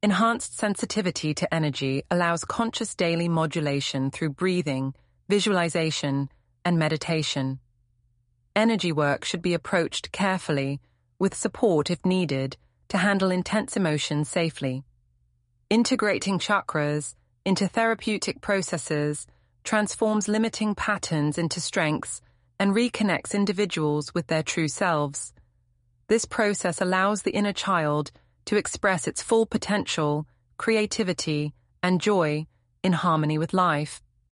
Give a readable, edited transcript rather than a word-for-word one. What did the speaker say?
Enhanced sensitivity to energy allows conscious daily modulation through breathing, visualization, and meditation. Energy work should be approached carefully, with support if needed, to handle intense emotions safely. Integrating chakras into therapeutic processes transforms limiting patterns into strengths and reconnects individuals with their true selves. This process allows the inner child to express its full potential, creativity, and joy in harmony with life.